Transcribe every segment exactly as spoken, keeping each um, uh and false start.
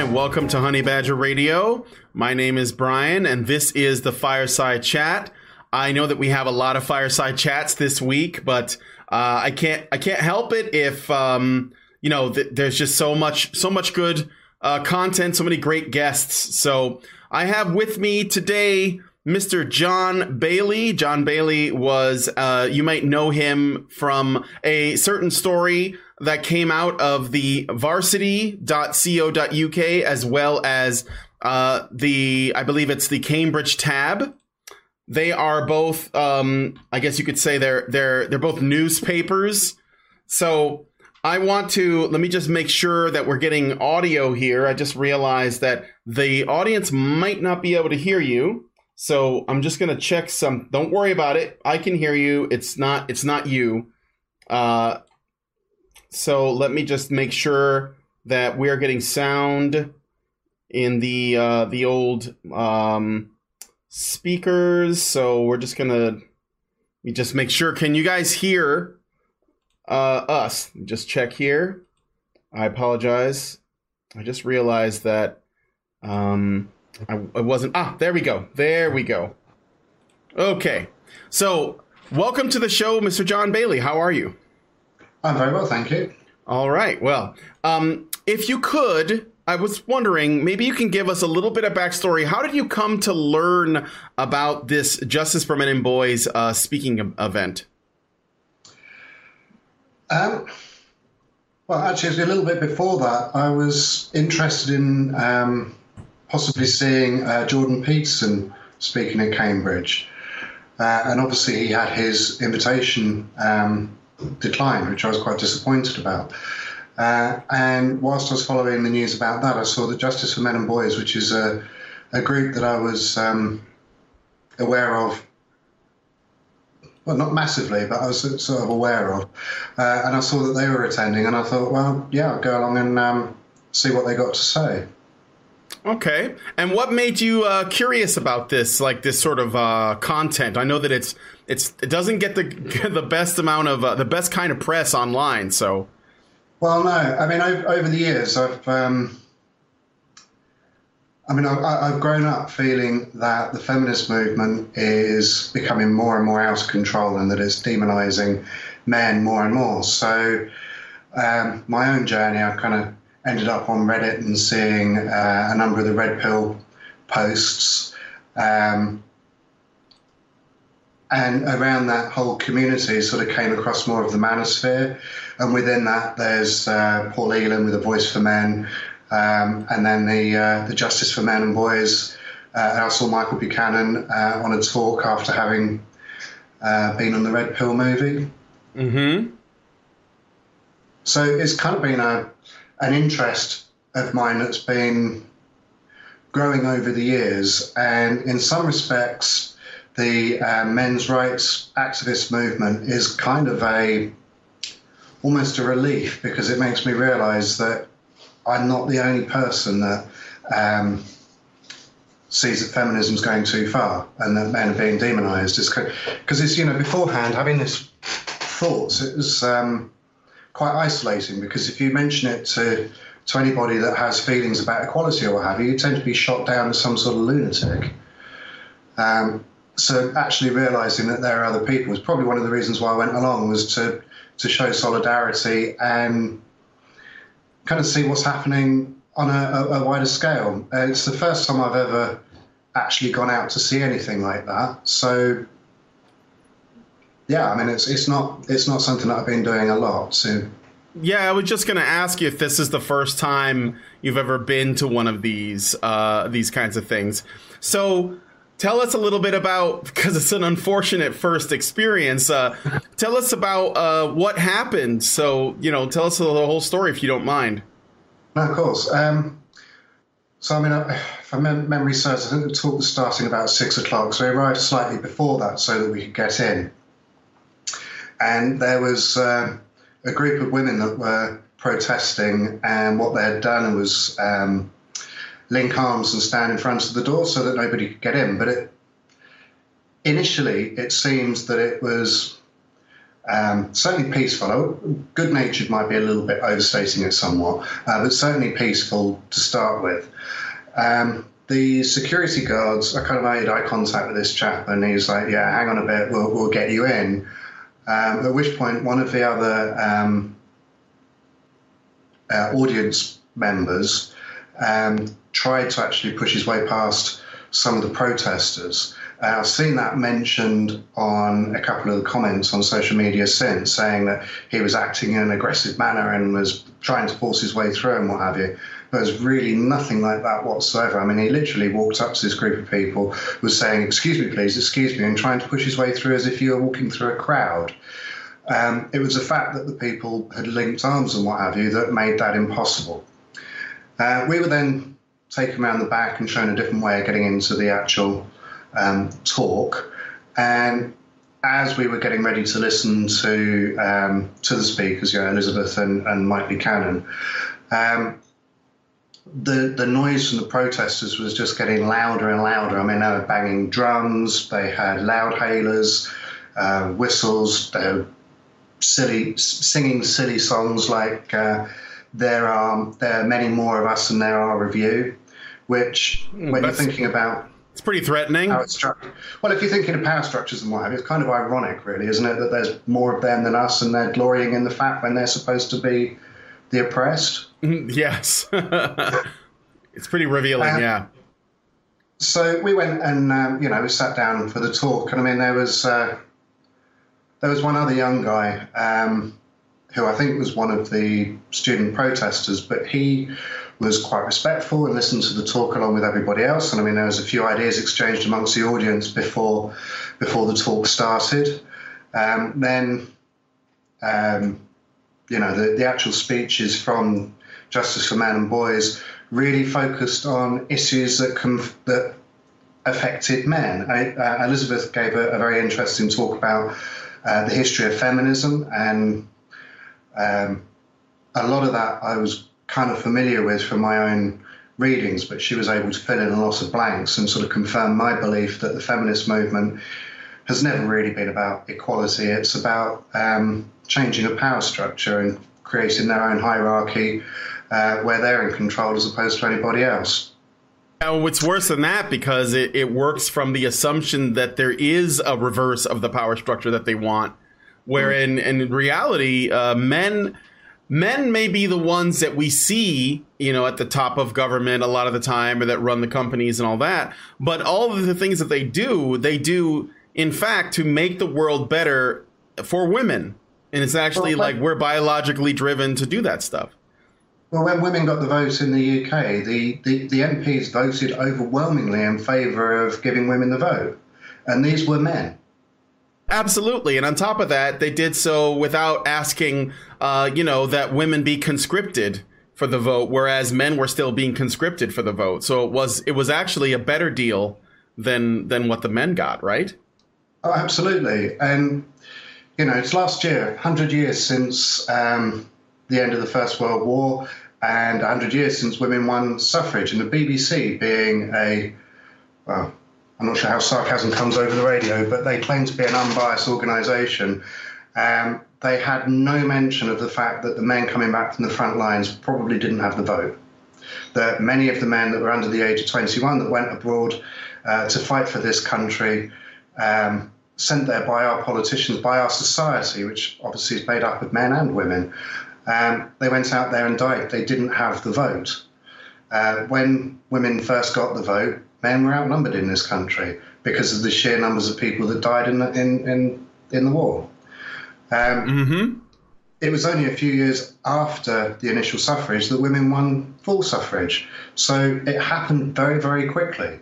welcome to Honey Badger Radio. My name is Brian, and this is the Fireside Chat. I know that we have a lot of fireside chats this week, but uh, I can't I can't help it if um, you know th- there's just so much so much good uh, content, so many great guests. So I have with me today Mister John Bailey. John Bailey was uh, you might know him from a certain story that came out of the varsity dot co dot U K, as well as uh, the, I believe it's the Cambridge Tab. They are both, um, I guess you could say they're they're they're both newspapers. So I want to, let me just make sure that we're getting audio here. I just realized that the audience might not be able to hear you. So I'm just going to check some, don't worry about it. I can hear you. It's not, it's not you. Uh, So let me just make sure that we are getting sound in the uh, the old um, speakers. So we're just gonna we just make sure. Can you guys hear uh, us? Just check here. I apologize. I just realized that um, I, I wasn't. Ah, there we go. There we go. Okay. So welcome to the show, Mister John Bailey. How are you? I'm very well, thank you. All right. Well, um, if you could, I was wondering, maybe you can give us a little bit of backstory. How did you come to learn about this Justice for Men and Boys uh, speaking event? Um, well, actually, a little bit before that, I was interested in um, possibly seeing uh, Jordan Peterson speaking at Cambridge. Uh, and obviously, he had his invitation um declined, which I was quite disappointed about. Uh, and whilst I was following the news about that, I saw that Justice for Men and Boys, which is a, a group that I was um, aware of, well, not massively, but I was sort of aware of. Uh, and I saw that they were attending, and I thought, well, yeah, I'll go along and um, see what they got to say. Okay. And what made you uh, curious about this, like this sort of uh, content? I know that it's it's it doesn't get the the best amount of uh, the best kind of press online. So, well, no, I mean, over, over the years, I've um, I mean, I, I've grown up feeling that the feminist movement is becoming more and more out of control, and that it's demonizing men more and more. So, um, my own journey, I kind of ended up on Reddit and seeing uh, a number of the Red Pill posts. Um, and around that whole community sort of came across more of the manosphere. And within that, there's uh, Paul Elam with A Voice for Men, um, and then the uh, the Justice for Men and Boys. Uh, and I saw Michael Buchanan uh, on a talk after having uh, been on the Red Pill movie. Mm-hmm. So it's kind of been a an interest of mine that's been growing over the years. And in some respects, the uh, men's rights activist movement is kind of a, almost a relief, because it makes me realize that I'm not the only person that um, sees that feminism is going too far and that men are being demonized. Because it's, you know, beforehand, having this thoughts, it was um, quite isolating, because if you mention it to to anybody that has feelings about equality or what have you, you tend to be shot down as some sort of lunatic. Um, so actually realising that there are other people was probably one of the reasons why I went along, was to to show solidarity and kind of see what's happening on a, a, a wider scale. Uh, it's the first time I've ever actually gone out to see anything like that. So yeah, I mean, it's it's not it's not something that I've been doing a lot. So yeah, I was just going to ask you if this is the first time you've ever been to one of these uh, these kinds of things. So tell us a little bit about, because it's an unfortunate first experience. Uh, tell us about uh, what happened. So, you know, tell us the whole story if you don't mind. No, of course. Um, so, I mean, if my memory serves, I think the talk was starting about six o'clock. So we arrived slightly before that so that we could get in. And there was uh, a group of women that were protesting, and what they had done was um, link arms and stand in front of the door so that nobody could get in. But it, initially, it seems that it was Um, certainly peaceful. Good-natured might be a little bit overstating it somewhat, uh, but certainly peaceful to start with. Um, the security guards, I kind of made eye contact with this chap, and he was like, yeah, hang on a bit, we'll, we'll get you in. Um, at which point, one of the other um, uh, audience members um, tried to actually push his way past some of the protesters. Uh, I've seen that mentioned on a couple of the comments on social media since, saying that he was acting in an aggressive manner and was trying to force his way through and what have you. But there's really nothing like that whatsoever. I mean, he literally walked up to this group of people, was saying, excuse me, please, excuse me, and trying to push his way through as if you were walking through a crowd. Um, it was the fact that the people had linked arms and what have you that made that impossible. Uh, we were then taken around the back and shown a different way of getting into the actual um, talk. And as we were getting ready to listen to um, to the speakers, you know, Elizabeth and, and Mike Buchanan, um, the the noise from the protesters was just getting louder and louder. I mean, they were banging drums, they had loudhailers, uh, whistles, they were silly singing silly songs like uh, "There are there are many more of us than there are of you," which when That's, you're thinking about. It's pretty threatening. How it's structured. Well, if you're thinking of power structures and what have you, it's kind of ironic, really, isn't it, that there's more of them than us and they're glorying in the fact when they're supposed to be the oppressed? Yes. It's pretty revealing, um, yeah. So we went and, um, you know, we sat down for the talk. And, I mean, there was, uh, there was one other young guy um, who I think was one of the student protesters, but he was quite respectful and listened to the talk along with everybody else. And I mean, there was a few ideas exchanged amongst the audience before before the talk started. Um, then, um, you know, the, the actual speeches from Justice for Men and Boys really focused on issues that conf- that affected men. I, uh, Elizabeth gave a, a very interesting talk about uh, the history of feminism, and um, a lot of that I was kind of familiar with from my own readings, but she was able to fill in a lot of blanks and sort of confirm my belief that the feminist movement has never really been about equality. It's about um, changing a power structure and creating their own hierarchy uh, where they're in control as opposed to anybody else. Now, it's worse than that, because it, it works from the assumption that there is a reverse of the power structure that they want, wherein mm. in reality, uh, men... Men may be the ones that we see, you know, at the top of government a lot of the time, or that run the companies and all that. But all of the things that they do, they do, in fact, to make the world better for women. And it's actually well, like we're biologically driven to do that stuff. Well, when women got the vote in the U K, the, the, the M Ps voted overwhelmingly in favour of giving women the vote. And these were men. Absolutely. And on top of that, they did so without asking, uh, you know, that women be conscripted for the vote, whereas men were still being conscripted for the vote. So it was it was actually a better deal than than what the men got, right? Oh, absolutely. And, you know, it's last year, one hundred years since um, the end of the First World War, and one hundred years since women won suffrage. And the B B C, being a, well, I'm not sure how sarcasm comes over the radio, but they claim to be an unbiased organisation. Um, they had no mention of the fact that the men coming back from the front lines probably didn't have the vote. That many of the men that were under the age of twenty-one that went abroad uh, to fight for this country, um, sent there by our politicians, by our society, which obviously is made up of men and women, um, they went out there and died. They didn't have the vote. Uh, when women first got the vote, men were outnumbered in this country because of the sheer numbers of people that died in the, in, in, in the war. Um, mm-hmm. It was only a few years after the initial suffrage that women won full suffrage. So it happened very, very quickly.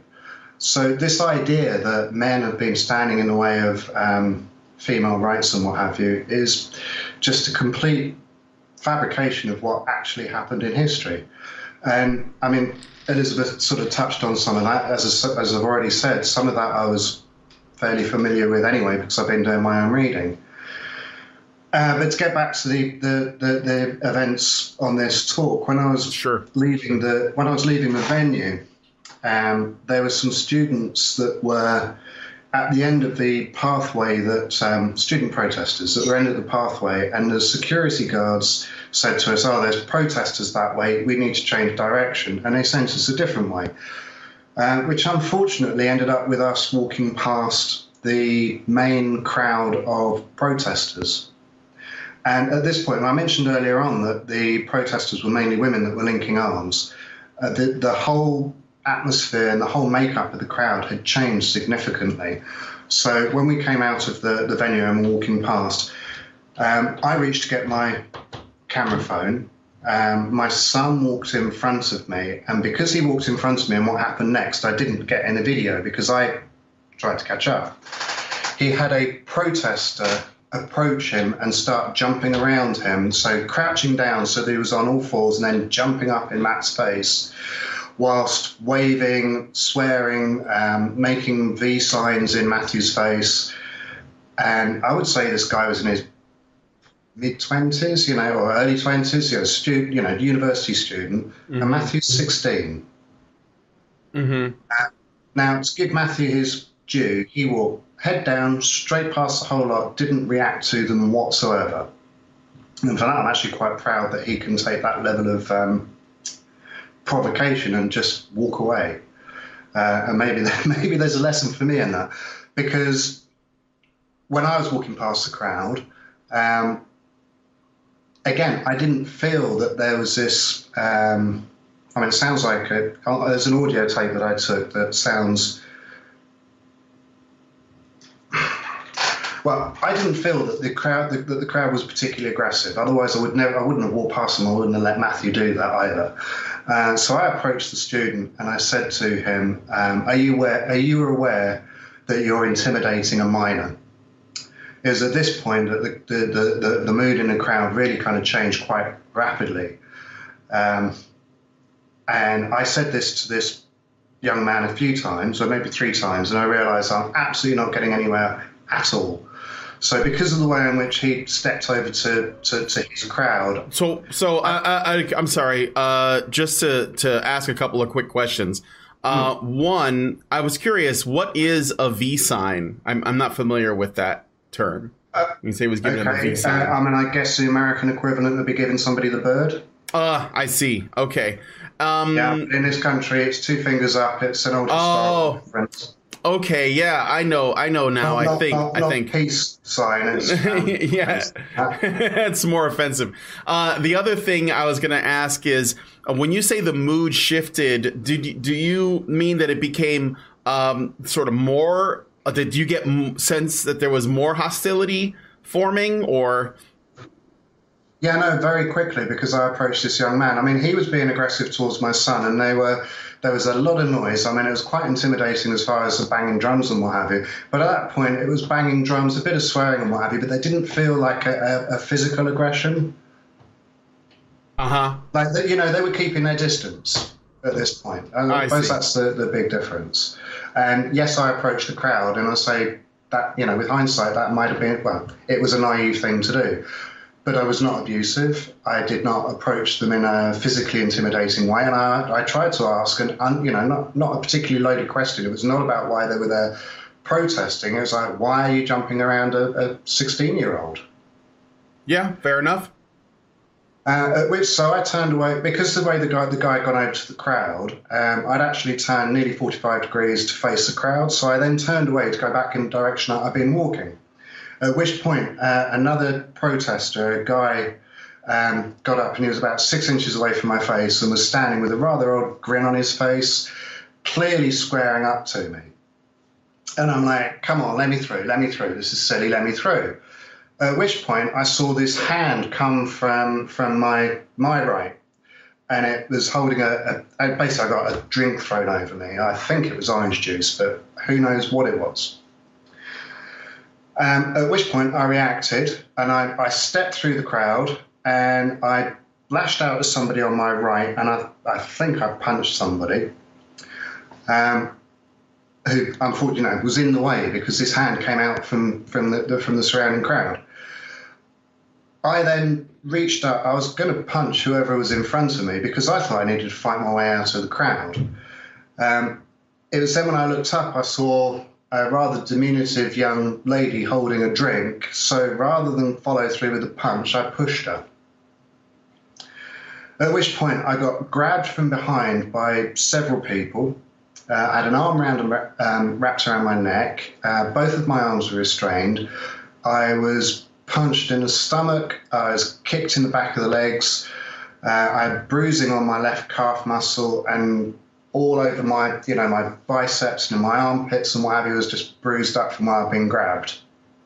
So this idea that men have been standing in the way of um, female rights and what have you is just a complete fabrication of what actually happened in history. And, I mean, Elizabeth sort of touched on some of that. As, as I've already said, some of that I was fairly familiar with anyway because I've been doing my own reading. Uh, but to get back to the, the, the, the events on this talk, when I was sure. leaving the when I was leaving the venue, um, there were some students that were at the end of the pathway that um, student protesters at the end of the pathway, and the security guards said to us, "Oh, there's protesters that way. We need to change direction," and they sent us a different way, uh, which unfortunately ended up with us walking past the main crowd of protesters. And at this point, and I mentioned earlier on that the protesters were mainly women that were linking arms, uh, the, the whole atmosphere and the whole makeup of the crowd had changed significantly. So when we came out of the, the venue and were walking past, um, I reached to get my camera phone. Um, my son walked in front of me, and because he walked in front of me and what happened next, I didn't get in the video because I tried to catch up. He had a protester approach him and start jumping around him, so crouching down so that he was on all fours and then jumping up in Matt's face, whilst waving, swearing, um, making V signs in Matthew's face. And I would say this guy was in his mid-twenties, you know, or early twenties, you know, student, you know, university student, mm-hmm. and Matthew's sixteen. Mm-hmm. Uh, now, to give Matthew his due, he walked head down, straight past the whole lot, didn't react to them whatsoever. And for that, I'm actually quite proud that he can take that level of um, provocation and just walk away. Uh, and maybe maybe there's a lesson for me in that, because when I was walking past the crowd, um, again, I didn't feel that there was this. Um, I mean, it sounds like a, there's an audio tape that I took that sounds. Well, I didn't feel that the crowd that the crowd was particularly aggressive. Otherwise, I would never. I wouldn't have walked past them. I wouldn't have let Matthew do that either. Uh, so I approached the student and I said to him, um, "Are you aware? Are you aware that you're intimidating a minor?" It was at this point that the the, the, the, the mood in the crowd really kind of changed quite rapidly. Um, and I said this to this young man a few times, or maybe three times, and I realised I'm absolutely not getting anywhere at all. So because of the way in which he stepped over to, to, to his crowd. So so I, I, I'm sorry, uh, just to, to ask a couple of quick questions. Uh, hmm. One, I was curious, what is a V sign? I'm, I'm not familiar with that term. Uh, you say he was giving okay. him a V sign. Uh, I mean, I guess the American equivalent would be giving somebody the bird. Uh, I see. Okay. Um, yeah, in this country, it's two fingers up. It's an old oh. historical reference. Okay, yeah, I know, I know now. Not, I think, not, I not think peace sign. It's, um, yeah, it's more offensive. Uh, the other thing I was going to ask is, uh, when you say the mood shifted, did you, do you mean that it became um, sort of more? Uh, did you get m- sense that there was more hostility forming, or? Yeah, no, very quickly, because I approached this young man. I mean, he was being aggressive towards my son, and they were. There was a lot of noise. I mean, it was quite intimidating as far as the banging drums and what have you. But at that point, it was banging drums, a bit of swearing and what have you, but they didn't feel like a, a, a physical aggression. Uh-huh. Like, the, you know, they were keeping their distance at this point. And I, I suppose see. That's the, the big difference. And yes, I approached the crowd, and I say that, you know, with hindsight, that might have been, well, it was a naive thing to do. But I was not abusive. I did not approach them in a physically intimidating way. And I, I tried to ask, and, and you know, not, not a particularly loaded question. It was not about why they were there protesting. It was like, why are you jumping around a sixteen-year-old? Yeah, fair enough. Uh, at which, so I turned away, because the way the guy the guy got out to the crowd, um, I'd actually turned nearly forty-five degrees to face the crowd. So I then turned away to go back in the direction I'd been walking. At which point, uh, another protester, a guy, um, got up, and he was about six inches away from my face and was standing with a rather odd grin on his face, clearly squaring up to me. And I'm like, come on, let me through, let me through. This is silly, let me through. At which point, I saw this hand come from from my my right, and it was holding a, a basically I got a drink thrown over me. I think it was orange juice, but who knows what it was. Um, at which point I reacted, and I, I stepped through the crowd, and I lashed out at somebody on my right, and I, I think I punched somebody um, who, unfortunately, you know, was in the way because this hand came out from, from, the, the, from the surrounding crowd. I then reached up. I was going to punch whoever was in front of me because I thought I needed to fight my way out of the crowd. Um, it was then when I looked up, I saw a rather diminutive young lady holding a drink. So rather than follow through with a punch, I pushed her. At which point I got grabbed from behind by several people. Uh, I had an arm around and um, wrapped around my neck. Uh, both of my arms were restrained. I was punched in the stomach. I was kicked in the back of the legs. Uh, I had bruising on my left calf muscle, and all over my, you know, my biceps and my armpits and what have you was just bruised up from where I'd been grabbed.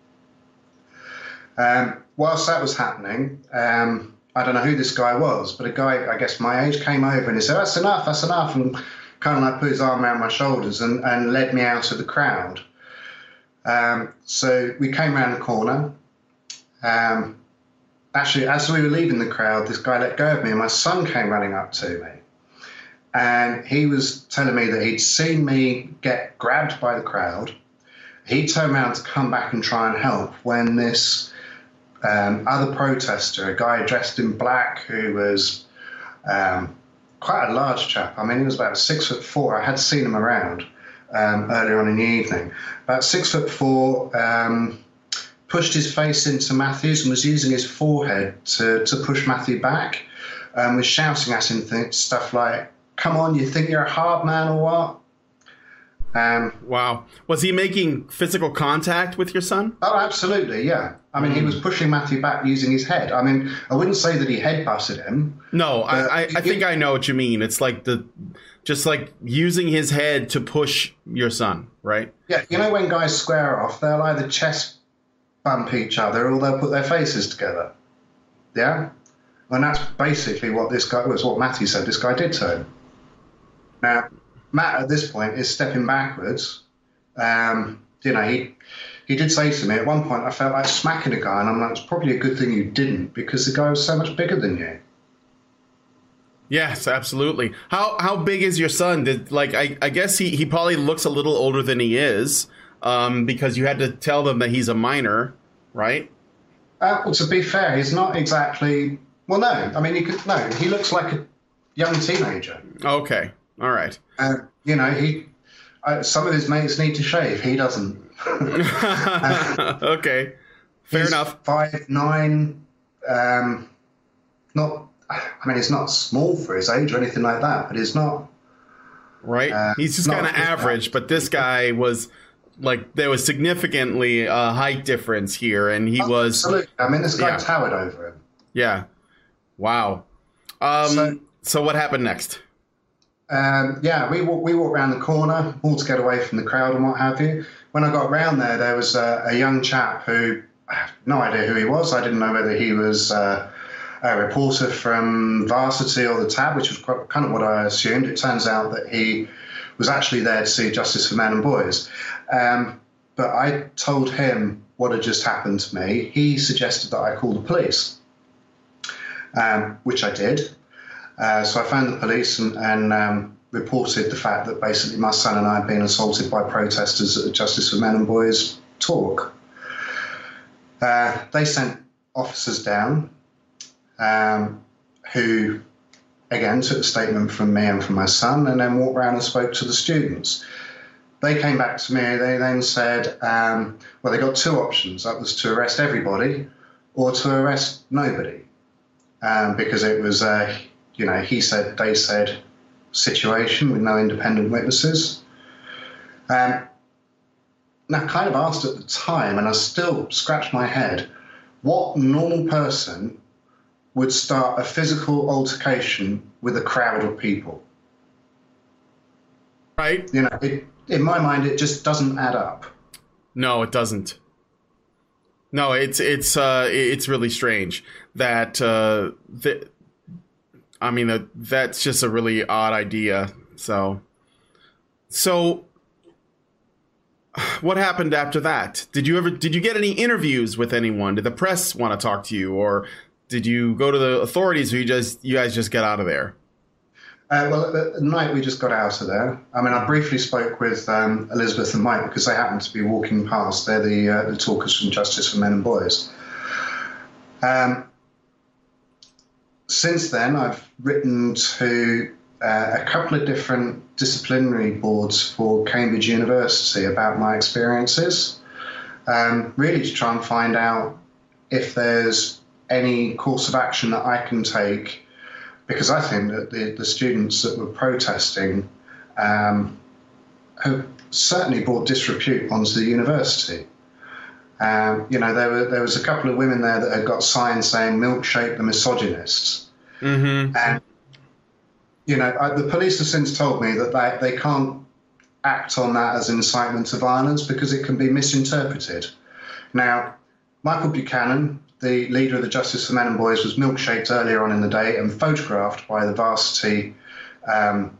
Um, whilst that was happening, um, I don't know who this guy was, but a guy, I guess my age, came over and he said, "That's enough, that's enough," and kind of like put his arm around my shoulders and, and led me out of the crowd. Um, so we came around the corner. Um, actually, as we were leaving the crowd, this guy let go of me and my son came running up to me. And he was telling me that he'd seen me get grabbed by the crowd. He turned around to come back and try and help when this um, other protester, a guy dressed in black who was um, quite a large chap. I mean, he was about six foot four. I had seen him around um, earlier on in the evening. About six foot four, um, pushed his face into Matthews and was using his forehead to, to push Matthew back, um, was shouting at him th- stuff like, "Come on, you think you're a hard man or what?" Um, wow. Was he making physical contact with your son? Oh, absolutely, yeah. I mean, mm. he was pushing Matthew back using his head. I mean, I wouldn't say that he head-butted him. No, I, I, I think I know what you mean. It's like the, just like using his head to push your son, right? Yeah, you know when guys square off, they'll either chest bump each other or they'll put their faces together. Yeah? And that's basically what this guy was, what Matthew said this guy did to him. Now, Matt at this point is stepping backwards. Um, you know, he he did say to me at one point, I felt like smacking a guy, and I'm like, it's probably a good thing you didn't, because the guy was so much bigger than you. Yes, absolutely. How how big is your son? Did like I, I guess he, he probably looks a little older than he is, um, because you had to tell them that he's a minor, right? Uh, well, to be fair, he's not exactly. Well, no. I mean, you could no. He looks like a young teenager. Okay. All right. Uh, you know, he. Uh, some of his mates need to shave. He doesn't. uh, okay. Fair enough. Five nine. Um, not. I mean, he's not small for his age or anything like that, but he's not. Right. Uh, he's just kind of average, but this guy was like there was significantly a height difference here, and he oh, was. Absolutely. I mean, this guy yeah. towered over him. Yeah. Wow. Um, so, so what happened next? Um, yeah, we we walked around the corner, all to get away from the crowd and what have you. When I got round there, there was a, a young chap who I have no idea who he was. I didn't know whether he was uh, a reporter from Varsity or the Tab, which was quite, kind of what I assumed. It turns out that he was actually there to see Justice for Men and Boys. Um, but I told him what had just happened to me. He suggested that I call the police, um, which I did. Uh, so I phoned the police and, and um, reported the fact that basically my son and I had been assaulted by protesters at the Justice for Men and Boys talk. Uh, they sent officers down um, who, again, took a statement from me and from my son and then walked around and spoke to the students. They came back to me. They then said, um, well, they got two options. That was to arrest everybody or to arrest nobody, um, because it was a... you know, he said, they said situation with no independent witnesses. Um, now, I kind of asked at the time, and I still scratch my head, what normal person would start a physical altercation with a crowd of people? Right. You know, it, in my mind, it just doesn't add up. No, it doesn't. No, it's it's uh, it's really strange that uh, the. I mean, that that's just a really odd idea. So, so what happened after that? Did you ever, did you get any interviews with anyone? Did the press want to talk to you, or did you go to the authorities, or you just, you guys just get out of there? Uh, well, at the night we just got out of there. I mean, I briefly spoke with um, Elizabeth and Mike because they happened to be walking past. They're the, uh, the talkers from Justice for Men and Boys. Um, Since then, I've written to uh, a couple of different disciplinary boards for Cambridge University about my experiences, um, really to try and find out if there's any course of action that I can take, because I think that the, the students that were protesting um, have certainly brought disrepute onto the university. Um, you know, there were there was a couple of women there that had got signs saying "Milkshake the misogynists," mm-hmm. and you know, I, the police have since told me that they, they can't act on that as incitement to violence because it can be misinterpreted. Now, Michael Buchanan, the leader of the Justice for Men and Boys, was milkshaked earlier on in the day and photographed by the Varsity um,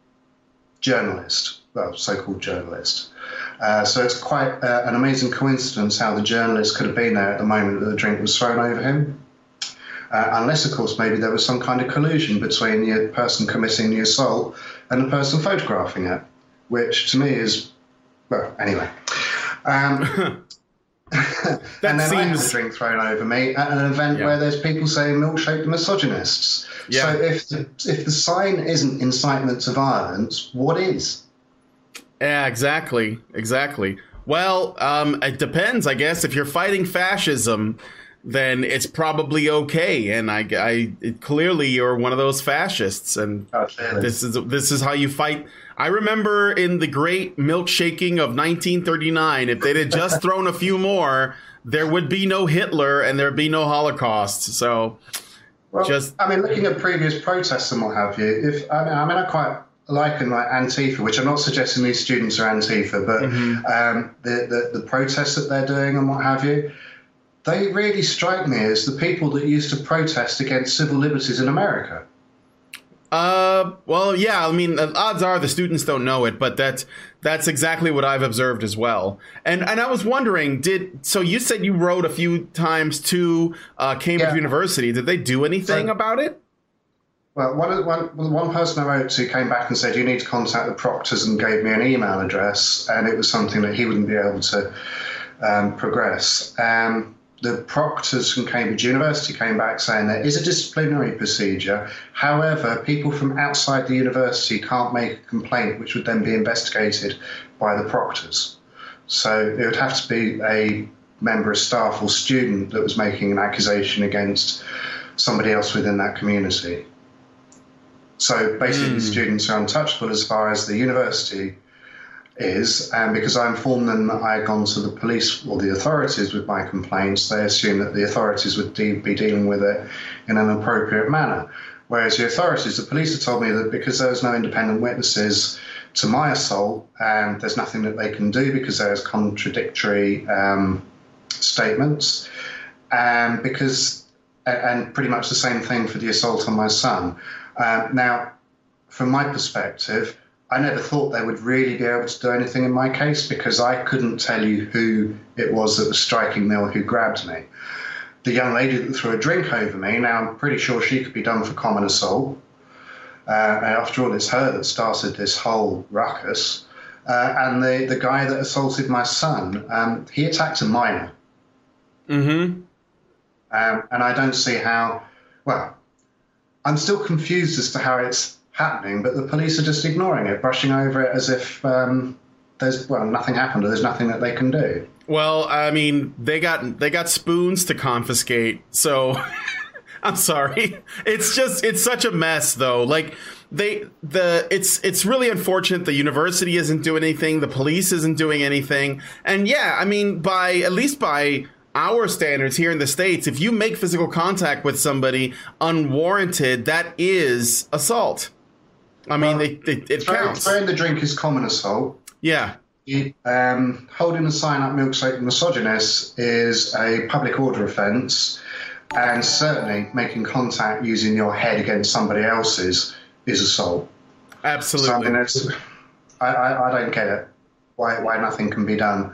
journalist, well, so-called journalist. Uh, so it's quite uh, an amazing coincidence how the journalist could have been there at the moment that the drink was thrown over him. Uh, unless, of course, maybe there was some kind of collusion between the person committing the assault and the person photographing it, which to me is, well, anyway. Um, and then seems... I had a drink thrown over me at an event yeah. where there's people saying "Milkshake the misogynists." Yeah. So if the, if the sign isn't incitement to violence, what is? Yeah, exactly, exactly. Well, um, it depends, I guess. If you're fighting fascism, then it's probably okay. And I, I it, clearly you're one of those fascists, and oh, this is this is how you fight. I remember in the great milkshaking of nineteen thirty-nine, if they'd had just thrown a few more, there would be no Hitler and there'd be no Holocaust. So, well, just I mean, looking at previous protests and what have you, if I mean, I mean, I quite liken like Antifa, which I'm not suggesting these students are Antifa, but mm-hmm. um, the, the the protests that they're doing and what have you. They really strike me as the people that used to protest against civil liberties in America. Uh, well, yeah, I mean, the odds are the students don't know it, but that's, that's exactly what I've observed as well. And, and I was wondering, did, so you said you wrote a few times to, uh, Cambridge yeah. University. Did they do anything so, about it? Well, one, one, one person I wrote to came back and said, you need to contact the proctors, and gave me an email address, and it was something that he wouldn't be able to, um, progress. Um, The proctors from Cambridge University came back saying there is a disciplinary procedure. However, people from outside the university can't make a complaint, which would then be investigated by the proctors. So it would have to be a member of staff or student that was making an accusation against somebody else within that community. So basically, mm. the students are untouchable as far as the university is, and because I informed them that I had gone to the police or the authorities with my complaints, they assumed that the authorities would de- be dealing with it in an appropriate manner. Whereas the authorities, the police have told me that because there was no independent witnesses to my assault, and there's nothing that they can do because there's contradictory um, statements, and because and pretty much the same thing for the assault on my son. Uh, now, from my perspective, I never thought they would really be able to do anything in my case because I couldn't tell you who it was that was striking me or who grabbed me. The young lady that threw a drink over me, now I'm pretty sure she could be done for common assault. Uh, and after all, it's her that started this whole ruckus. Uh, and the, the guy that assaulted my son, um, he attacked a minor. Mm-hmm. Um, and I don't see how, well, I'm still confused as to how it's happening, but the police are just ignoring it, brushing over it as if um, there's well nothing happened or there's nothing that they can do. Well, I mean, they got they got spoons to confiscate, so I'm sorry. It's just it's such a mess, though. Like they the it's it's really unfortunate. The university isn't doing anything. The police isn't doing anything. And yeah, I mean, by at least by our standards here in the States, if you make physical contact with somebody unwarranted, that is assault. I mean, well, they, they, it throwing, counts. Throwing the drink is common assault. Yeah. It, um, holding a sign up "Milkshake Misogynist" is a public order offence, and certainly making contact using your head against somebody else's is assault. Absolutely. So, I, mean, it's, I, I, I don't get it. Why why nothing can be done?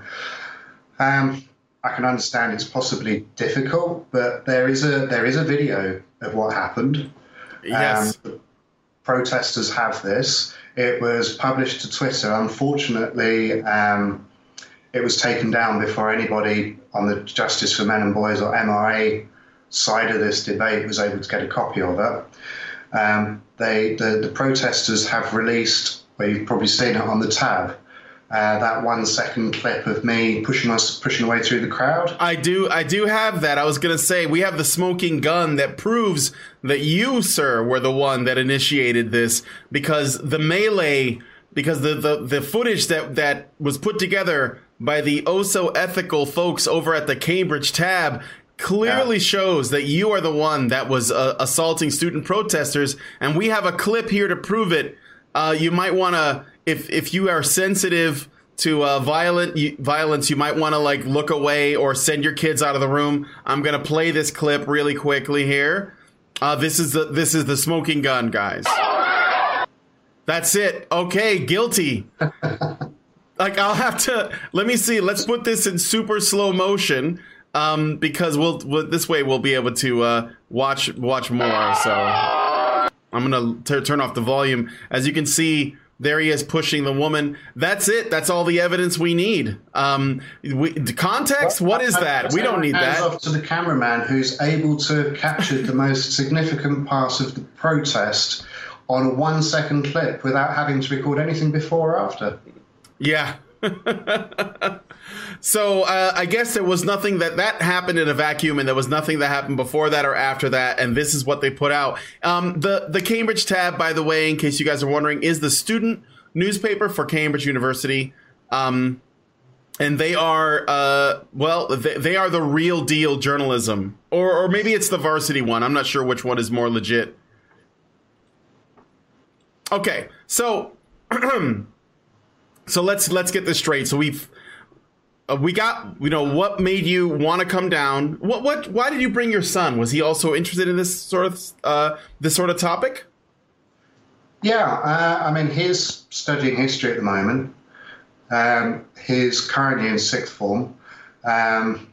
Um, I can understand it's possibly difficult, but there is a there is a video of what happened. Yes. Um, protesters have this. It was published to Twitter. Unfortunately, um, it was taken down before anybody on the Justice for Men and Boys or M R A side of this debate was able to get a copy of it. Um, they the, the protesters have released, well, you've probably seen it on the tab, uh, that one second clip of me pushing us pushing away through the crowd. I do I do have that. I was going to say, we have the smoking gun that proves that you, sir, were the one that initiated this, because the melee, because the, the, the footage that, that was put together by the oh so ethical folks over at the Cambridge Tab clearly yeah. shows that you are the one that was uh, assaulting student protesters, and we have a clip here to prove it. Uh, you might want to, if if you are sensitive to uh, violent you, violence, you might want to like look away or send your kids out of the room. I'm gonna play this clip really quickly here. Uh, this is the this is the smoking gun, guys. That's it. Okay, guilty. Like, I'll have to, let me see. Let's put this in super slow motion, um, because we'll, we'll this way we'll be able to uh, watch watch more. So I'm gonna t- turn off the volume. As you can see, there he is pushing the woman. That's it. That's all the evidence we need. Um, we, context? What is that? We don't need that. Hands off to the cameraman who's able to capture the most significant parts of the protest on a one second clip without having to record anything before or after. Yeah. So uh, I guess there was nothing that that happened in a vacuum, and there was nothing that happened before that or after that. And this is what they put out. Um, the the Cambridge Tab, by the way, in case you guys are wondering, is the student newspaper for Cambridge University. Um, and they are, uh, well, they, they are the real deal journalism, or or maybe it's the varsity one. I'm not sure which one is more legit. Okay, so. So let's let's get this straight. So we've uh, we got, you know, what made you want to come down? What what why did you bring your son? Was he also interested in this sort of uh, this sort of topic? Yeah, uh, I mean, he's studying history at the moment. Um, he's currently in sixth form. Um,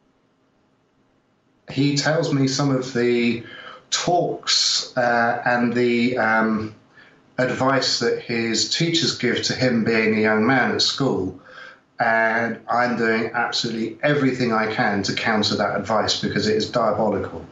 he tells me some of the talks uh, and the um, advice that his teachers give to him being a young man at school, and I'm doing absolutely everything I can to counter that advice because it is diabolical.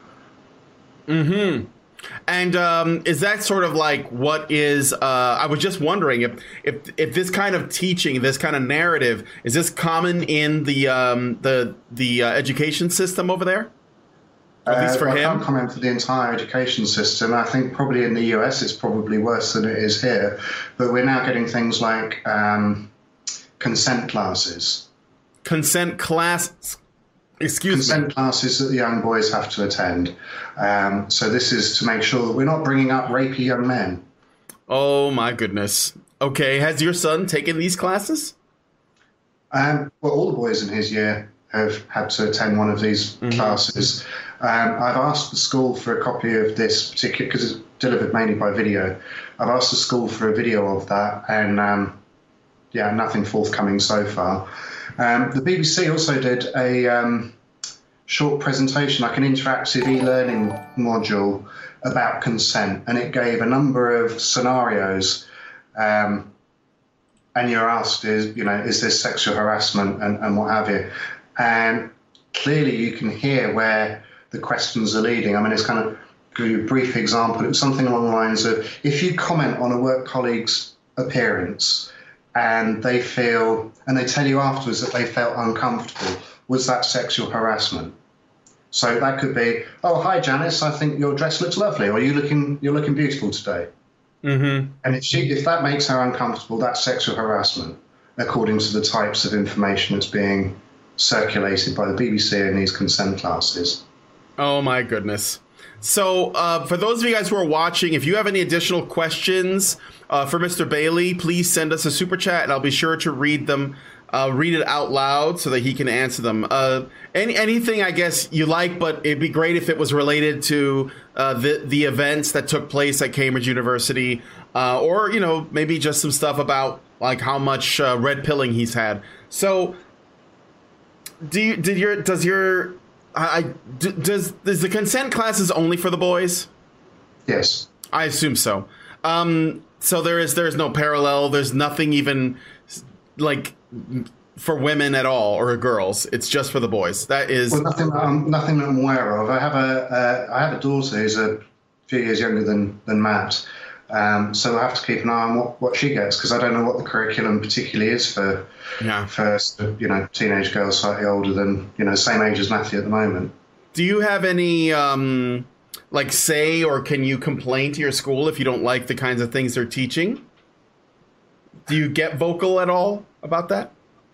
Mm-hmm. And um, is that sort of like what is, uh, I was just wondering if, if if this kind of teaching, this kind of narrative, is this common in the um, the the uh, education system over there? At least for uh, well, him? I can't comment for the entire education system. I think probably in the U S it's probably worse than it is here. But we're now getting things like um, consent classes. Consent class, excuse consent me. Consent classes that the young boys have to attend. Um, so this is to make sure that we're not bringing up rapey young men. Oh, my goodness. Okay, has your son taken these classes? Um, well, all the boys in his year have had to attend one of these mm-hmm. classes. Um, I've asked the school for a copy of this particular, because it's delivered mainly by video. I've asked the school for a video of that, and um, yeah, nothing forthcoming so far. Um, the B B C also did a um, short presentation, like an interactive e-learning module about consent, and it gave a number of scenarios. Um, and you're asked, is you know, is this sexual harassment and, and what have you? And clearly you can hear where the questions are leading. I mean, it's kind of, to give you a brief example, it was something along the lines of, if you comment on a work colleague's appearance and they feel, and they tell you afterwards that they felt uncomfortable, was that sexual harassment? So that could be, oh, hi, Janice, I think your dress looks lovely, or you looking, you're looking beautiful today. Mm-hmm. And if she, if that makes her uncomfortable, that's sexual harassment, according to the types of information that's being circulated by the B B C in these consent classes. Oh, my goodness. So uh, for those of you guys who are watching, if you have any additional questions uh, for Mister Bailey, please send us a super chat, and I'll be sure to read them, uh, read it out loud so that he can answer them. Uh, any anything, I guess, you like, but it'd be great if it was related to uh, the, the events that took place at Cambridge University, uh, or, you know, maybe just some stuff about, like, how much uh, red pilling he's had. So do you, did your, does your... I, d- does is the consent classes only for the boys? Yes, I assume so. Um, so there is there's no parallel. There's nothing even like for women at all or girls. It's just for the boys. That is well, nothing. Um, nothing that I'm aware of. I have a uh, I have a daughter who's a few years younger than than Matt. Um, so we'll have to keep an eye on what, what she gets, because I don't know what the curriculum particularly is for yeah. for you know teenage girls slightly older than you know same age as Matthew at the moment. Do you have any um, like say, or can you complain to your school if you don't like the kinds of things they're teaching? Do you get vocal at all about that?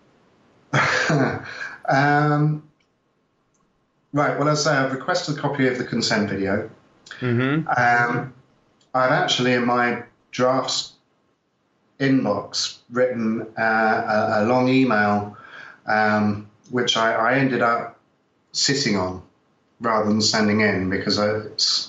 um, right. Well, as I say, I've requested a copy of the consent video. Mm-hmm. Um, I've actually, in my drafts inbox, written uh, a, a long email, um, which I, I ended up sitting on rather than sending in, because I, it's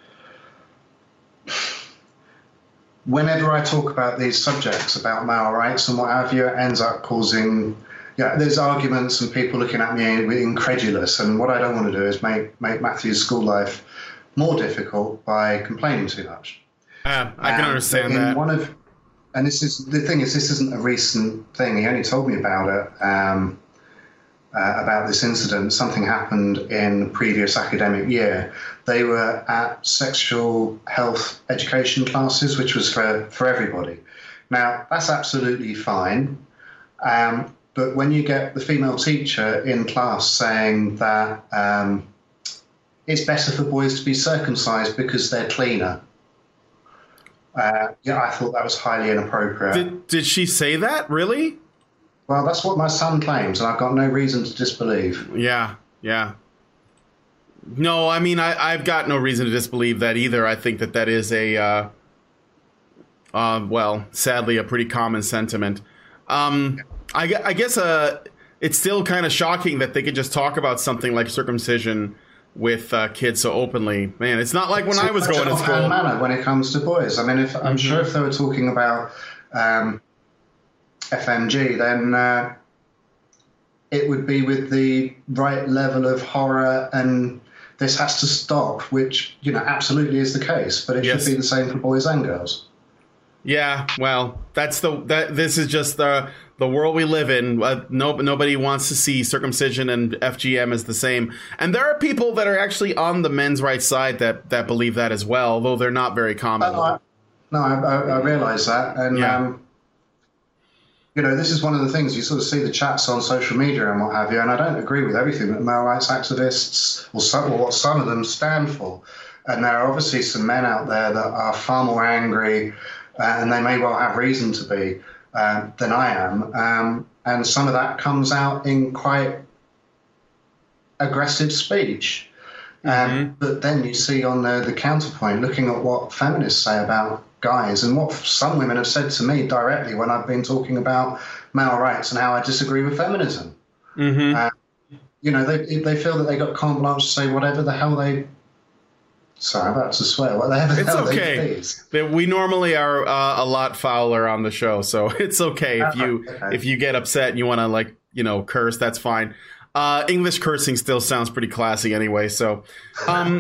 whenever I talk about these subjects about male rights and what have you, it ends up causing, yeah, there's arguments and people looking at me incredulous. And what I don't want to do is make, make Matthew's school life more difficult by complaining too much. Uh, I can um, understand in that. One of, and this is the thing is, this isn't a recent thing. He only told me about it, um, uh, about this incident. Something happened in the previous academic year. They were at sexual health education classes, which was for, for everybody. Now, that's absolutely fine. Um, but when you get the female teacher in class saying that um, it's better for boys to be circumcised because they're cleaner, uh, yeah, I thought that was highly inappropriate. Did, did she say that? Really? Well, that's what my son claims, and I've got no reason to disbelieve. Yeah, yeah. No, I mean, I, I've got no reason to disbelieve that either. I think that that is a, uh, uh, well, sadly, a pretty common sentiment. Um, I, I guess uh, it's still kind of shocking that they could just talk about something like circumcision with uh, kids so openly. Man, it's not like when it's I was going to school. Manner when it comes to boys. I mean, if I'm mm-hmm. sure if they were talking about um, F M G, then uh, it would be with the right level of horror and this has to stop, which, you know, absolutely is the case, but it yes. should be the same for boys and girls. Yeah, well, that's the that. This is just the the world we live in. Uh, no, nobody wants to see circumcision and F G M as the same. And there are people that are actually on the men's rights side that, that believe that as well, though they're not very common. Uh, I, no, I, I, I realise that, and yeah. um, you know, this is one of the things you sort of see the chats on social media and what have you. And I don't agree with everything that male rights activists or, some, or what some of them stand for. And there are obviously some men out there that are far more angry. Uh, and they may well have reason to be, uh, than I am. Um, and some of that comes out in quite aggressive speech. Um, mm-hmm. But then you see on the, the counterpoint, looking at what feminists say about guys and what some women have said to me directly when I've been talking about male rights and how I disagree with feminism. Mm-hmm. Uh, you know, they, they feel that they got carte blanche to say whatever the hell they... Sorry, I'm about to swear. Whatever it's okay. They, we normally are uh, a lot fouler on the show, so it's okay if you okay. if you get upset and you want to, like, you know, curse. That's fine. Uh, English cursing still sounds pretty classy anyway. So, um,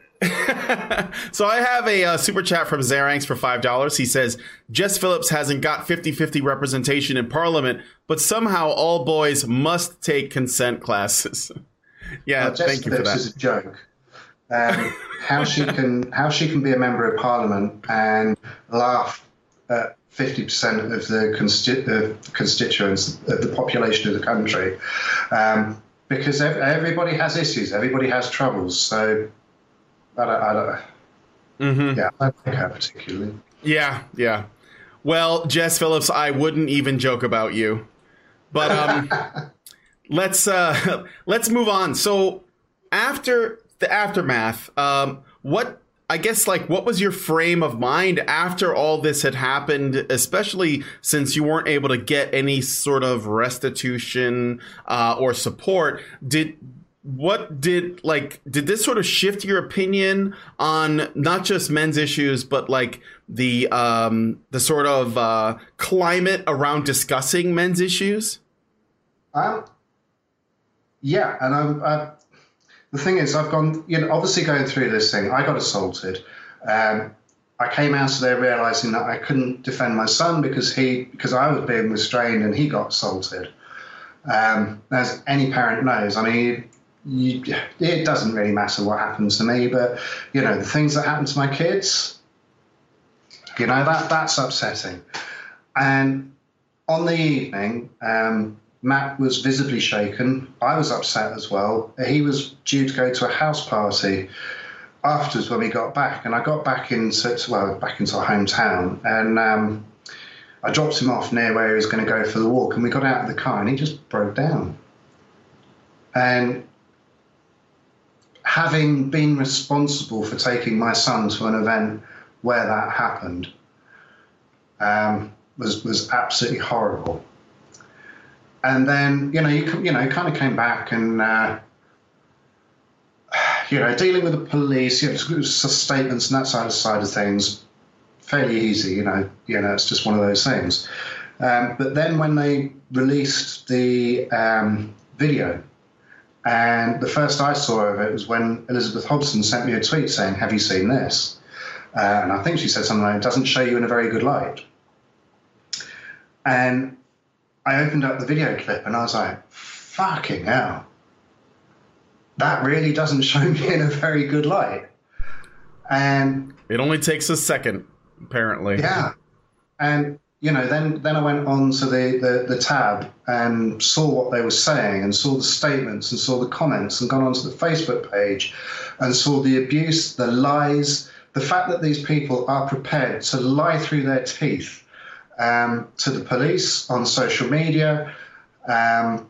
so I have a uh, super chat from Zaranx for five dollars. He says Jess Phillips hasn't got fifty-fifty representation in Parliament, but somehow all boys must take consent classes. yeah, well, thank you for that. This is a joke. Um, how she can how she can be a member of Parliament and laugh at fifty percent of the consti- uh, constituents of the population of the country, um, because ev- everybody has issues, everybody has troubles. So I don't, I don't mm-hmm. yeah, I don't think her particularly. Yeah, yeah. Well, Jess Phillips, I wouldn't even joke about you, but um, let's uh, let's move on. So after the aftermath, um, what, I guess, like, what was your frame of mind after all this had happened, especially since you weren't able to get any sort of restitution uh, or support? Did, what did, like, did this sort of shift your opinion on not just men's issues, but like the, um, the sort of uh, climate around discussing men's issues? Um, yeah, and I'm, I, the thing is, I've gone, you know, obviously going through this thing, I got assaulted. Um, I came out of there realizing that I couldn't defend my son because he, because I was being restrained and he got assaulted. Um, as any parent knows, I mean, you, it doesn't really matter what happens to me, but, you know, the things that happen to my kids, you know, that that's upsetting. And on the evening, um, Matt was visibly shaken. I was upset as well. He was due to go to a house party afterwards when we got back, and I got back into well back into our hometown, and um, I dropped him off near where he was going to go for the walk, and we got out of the car, and he just broke down. And having been responsible for taking my son to an event where that happened, um, was was absolutely horrible. And then, you know, you you know, kind of came back and, uh, you know, dealing with the police, you know, statements and that side of side of things, fairly easy, you know, you know, it's just one of those things. Um, but then when they released the um, video, and the first I saw of it was when Elizabeth Hobson sent me a tweet saying, "Have you seen this?" Uh, and I think she said something like, "It doesn't show you in a very good light." And I opened up the video clip and I was like, fucking hell. That really doesn't show me in a very good light. And it only takes a second, apparently. Yeah. And, you know, then, then I went on to the, the, the tab and saw what they were saying and saw the statements and saw the comments and gone onto the Facebook page and saw the abuse, the lies, the fact that these people are prepared to lie through their teeth Um, to the police on social media. Um,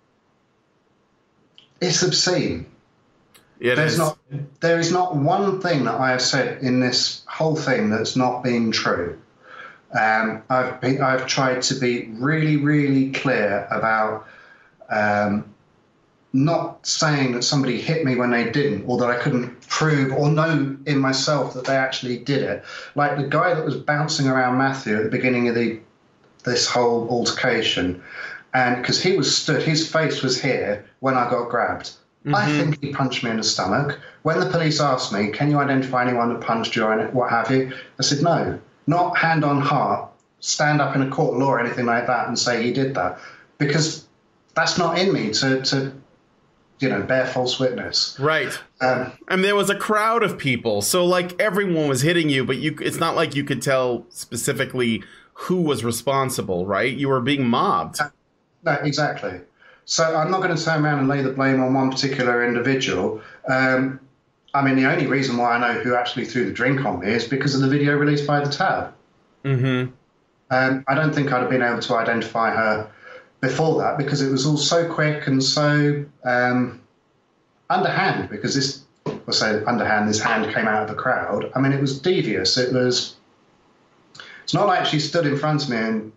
it's obscene. It There's is. not, there is not one thing that I have said in this whole thing that's not been true. Um, I've been, I've tried to be really, really clear about um, not saying that somebody hit me when they didn't, or that I couldn't prove or know in myself that they actually did it. Like the guy that was bouncing around Matthew at the beginning of the this whole altercation, and because he was stood, his face was here when I got grabbed. Mm-hmm. I think he punched me in the stomach. When the police asked me, "Can you identify anyone that punched you or what have you?" I said, "No, not hand on heart, stand up in a court of law or anything like that and say he did that, because that's not in me to to." you know, bear false witness. Right. Um, and there was a crowd of people. So, like, everyone was hitting you, but you it's not like you could tell specifically who was responsible, right? You were being mobbed. No, exactly. So I'm not going to turn around and lay the blame on one particular individual. Um, I mean, the only reason why I know who actually threw the drink on me is because of the video released by the tab. Mm-hmm. Um, I don't think I'd have been able to identify her before that, because it was all so quick and so um, underhand, because this, I'll say underhand, this hand came out of the crowd. I mean, it was devious. It was, it's not like she stood in front of me and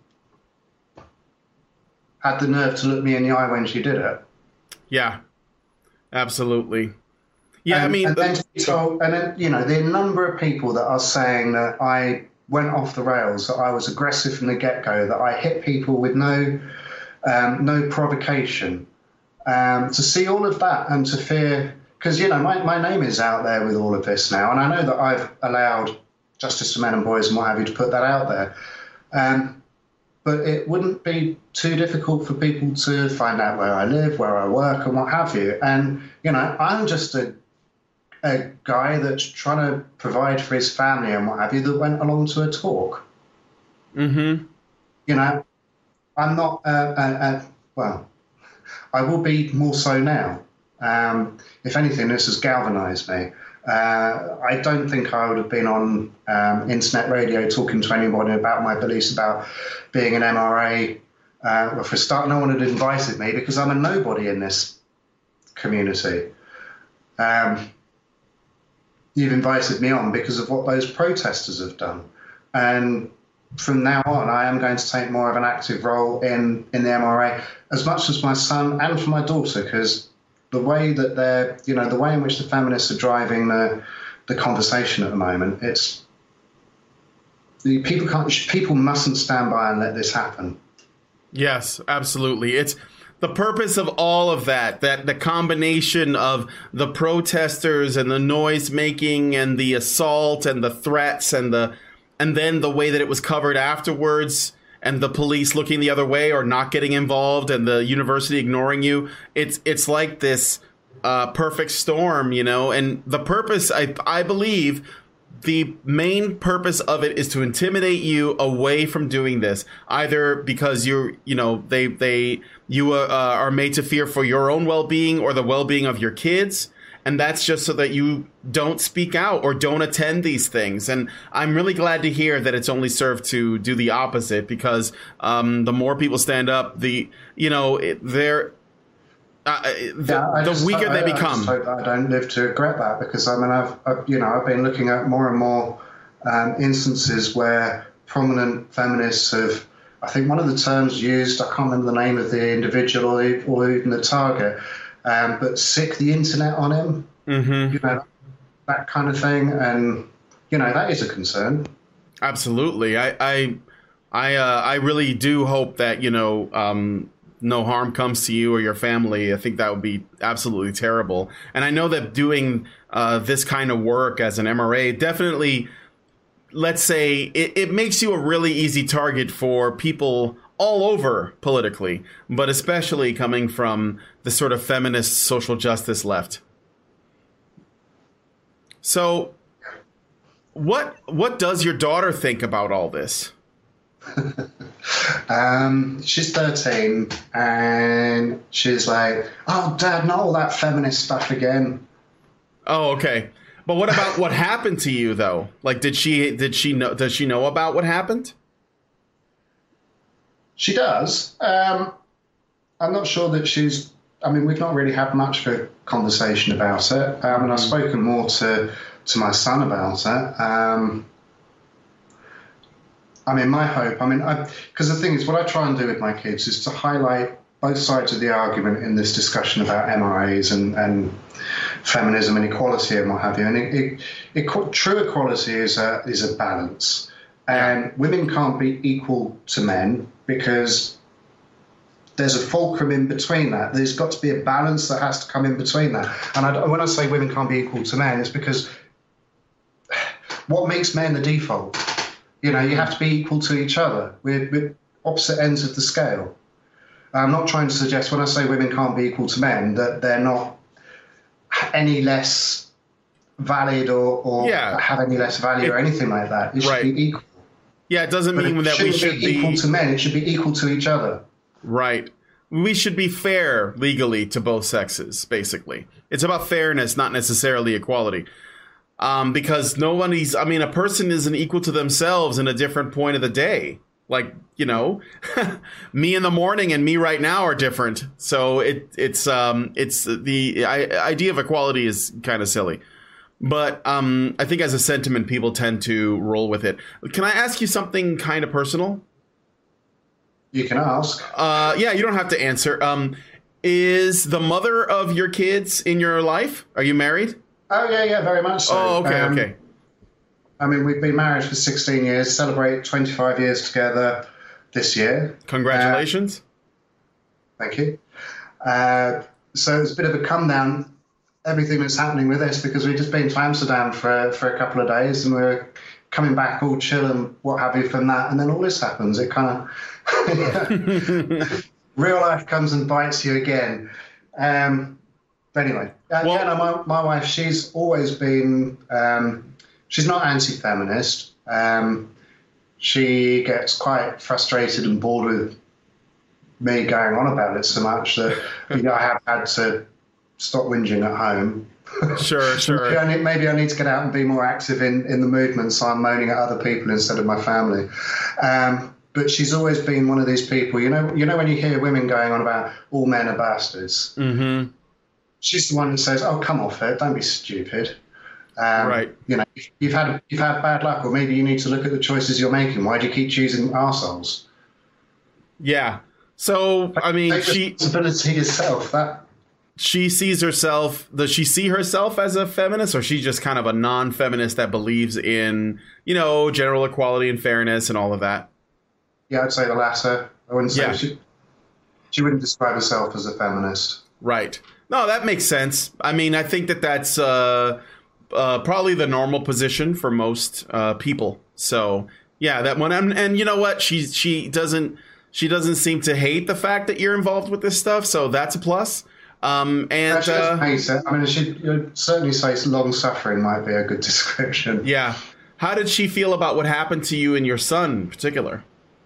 had the nerve to look me in the eye when she did it. Yeah, absolutely. Yeah, and, I mean, and then, told, and then, you know, the number of people that are saying that I went off the rails, that I was aggressive from the get-go, that I hit people with no Um, no provocation. Um, to see all of that and to fear, because, you know, my, my name is out there with all of this now, and I know that I've allowed Justice for Men and Boys and what have you to put that out there. Um, but it wouldn't be too difficult for people to find out where I live, where I work, and what have you. And, you know, I'm just a, a guy that's trying to provide for his family and what have you, that went along to a talk. Mm-hmm. You know, I'm not, uh, uh, uh, well, I will be more so now. Um, if anything, this has galvanised me. Uh, I don't think I would have been on um, internet radio talking to anybody about my beliefs about being an M R A. Uh, well, for a start, no one had invited me because I'm a nobody in this community. Um, you've invited me on because of what those protesters have done. And from now on, I am going to take more of an active role in, in the M R A, as much as my son and for my daughter, because the way that they're, you know, the way in which the feminists are driving the the conversation at the moment, it's, the people can't, people mustn't stand by and let this happen. Yes, absolutely. It's the purpose of all of that, that the combination of the protesters and the noise making and the assault and the threats and the And then the way that it was covered afterwards, and the police looking the other way or not getting involved, and the university ignoring you. It's it's like this uh, perfect storm, you know, and the purpose, I, I believe, the main purpose of it is to intimidate you away from doing this, either because you're, you know, they, they, you uh, are made to fear for your own well-being or the well-being of your kids. And that's just so that you don't speak out or don't attend these things. And I'm really glad to hear that it's only served to do the opposite, because um, the more people stand up, the, you know, it, they're, uh, the, yeah, the just, weaker I, they I become. just hope that I don't live to regret that, because I mean, I've, I've you know, I've been looking at more and more um, instances where prominent feminists have, I think one of the terms used, I can't remember the name of the individual or, or even the target, Um, but sick the internet on him, mm-hmm. you know, that kind of thing. And, you know, that is a concern. Absolutely. I I I, uh, I really do hope that, you know, um, no harm comes to you or your family. I think that would be absolutely terrible. And I know that doing uh, this kind of work as an M R A definitely, let's say, it, it makes you a really easy target for people all over politically, but especially coming from the sort of feminist social justice left. So what what does your daughter think about all this? um, she's thirteen and she's like, oh, Dad, not all that feminist stuff again. Oh, okay. But what about what happened to you, though? Like, did she did she know does she know about what happened? She does. Um, I'm not sure that she's. I mean, we've not really had much of a conversation about it. Um, and I've spoken more to to my son about it. Um, I mean, my hope. I mean, because the thing is, what I try and do with my kids is to highlight both sides of the argument in this discussion about M R As and, and feminism and equality and what have you. And it, it, it, true equality is a is a balance, and women can't be equal to men, because there's a fulcrum in between that. There's got to be a balance that has to come in between that. And I, when I say women can't be equal to men, it's because what makes men the default? You know, you have to be equal to each other. We're, we're opposite ends of the scale. I'm not trying to suggest when I say women can't be equal to men that they're not any less valid or, or yeah. have any less value it, or anything like that. It should right. be equal. Yeah, it doesn't but mean it that we should be be equal to men. It should be equal to each other. Right. We should be fair legally to both sexes, basically. It's about fairness, not necessarily equality. Um, because nobody's, I mean, a person isn't equal to themselves in a different point of the day. Like, you know, me in the morning and me right now are different. So it, it's, um, it's the I, idea of equality is kind of silly. But um, I think as a sentiment, people tend to roll with it. Can I ask you something kind of personal? You can ask. Uh, yeah, you don't have to answer. Um, is the mother of your kids in your life? Are you married? Oh, yeah, yeah, very much so. Oh, okay, um, okay. I mean, we've been married for sixteen years, celebrate twenty-five years together this year. Congratulations. Uh, thank you. Uh, so it's a bit of a come down, everything that's happening with this, because we've just been to Amsterdam for, for a couple of days and we're coming back all chill and what have you from that. And then all this happens. It kind of, real life comes and bites you again. Um, but anyway, uh, well, yeah, no, my, my wife, she's always been, um, she's not anti-feminist. Um, she gets quite frustrated and bored with me going on about it so much that you know, I have had to stop whinging at home. Sure, sure. maybe, I need, maybe I need to get out and be more active in, in the movement, so I'm moaning at other people instead of my family. Um, but she's always been one of these people, you know, you know when you hear women going on about all men are bastards. Mm-hmm. She's the one that says, "Oh, come off it! Don't be stupid." Um, right. You know, you've had you've had bad luck, or maybe you need to look at the choices you're making. Why do you keep choosing arseholes? Yeah. So I mean, Take she responsibility yourself. That she sees herself. Does she see herself as a feminist, or she just kind of a non-feminist that believes in, you know, general equality and fairness and all of that? Yeah, I'd say the latter. I wouldn't say yeah. she. She wouldn't describe herself as a feminist. Right. No, that makes sense. I mean, I think that that's uh, uh, probably the normal position for most uh, people. So yeah, that one. And, and you know what? She she doesn't she doesn't seem to hate the fact that you're involved with this stuff. So that's a plus. Um, and No, she doesn't uh, hate it. I mean, she you'd certainly say long-suffering might be a good description. yeah, how did she feel about what happened to you and your son in particular?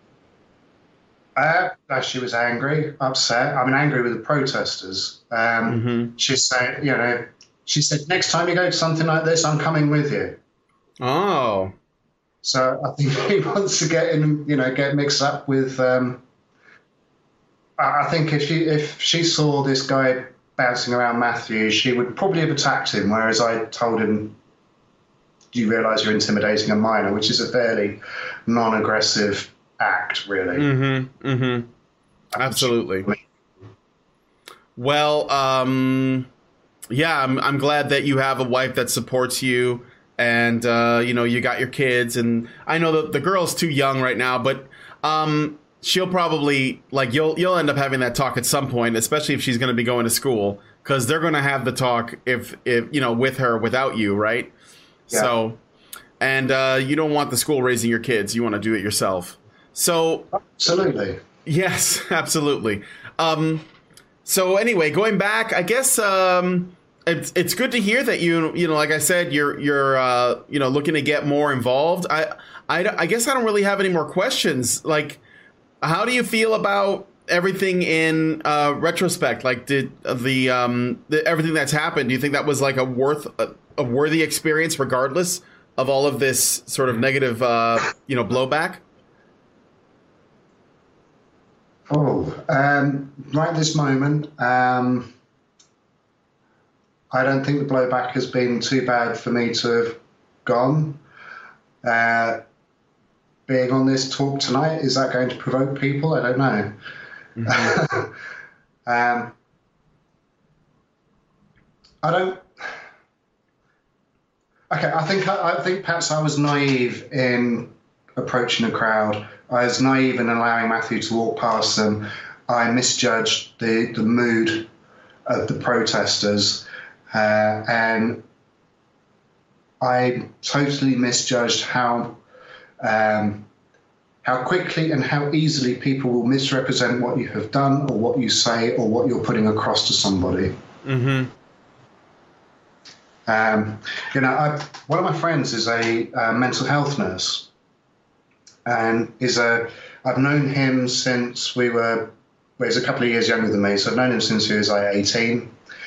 Uh, no, she was angry, upset. I mean, angry with the protesters. Um, Mm-hmm. She said, you know, she said, next time you go to something like this, I'm coming with you. Oh, So I think he wants to get in, you know, get mixed up with. Um, I I think if she if she saw this guy bouncing around Matthew, she would probably have attacked him. Whereas I told him, "Do you realise you're intimidating a minor?" Which is a fairly non-aggressive act, really. mm-hmm, mm-hmm. Absolutely. Well, um, yeah, I'm I'm glad that you have a wife that supports you. And, uh, you know, you got your kids, and I know that the girl's too young right now, but um, she'll probably, like, you'll you'll end up having that talk at some point, especially if she's going to be going to school, because they're going to have the talk if, if, you know, with her, without you, right? Yeah. So, and uh, you don't want the school raising your kids. You want to do it yourself. So, Absolutely. yes, absolutely. Um, so anyway, going back, I guess... Um, It's it's good to hear that you you know like I said you're you're uh, you know looking to get more involved. I, I I guess I don't really have any more questions. Like, how do you feel about everything in uh, retrospect? Like, did the um the, everything that's happened? Do you think that was like a worth a, a worthy experience, regardless of all of this sort of negative uh, you know blowback? Oh, um, right this moment. Um, I don't think the blowback has been too bad for me to have gone. Uh, being on this talk tonight, is that going to provoke people? I don't know. Mm-hmm. um, I don't. Okay, I think I, I think perhaps I was naive in approaching a crowd. I was naive in allowing Matthew to walk past them. I misjudged the the mood of the protesters. Uh, and I totally misjudged how um, how quickly and how easily people will misrepresent what you have done or what you say or what you're putting across to somebody. Mm-hmm. Um, you know, I, one of my friends is a, a mental health nurse, and is a. I've known him since we were. Well, he's a couple of years younger than me, so I've known him since he was like eighteen.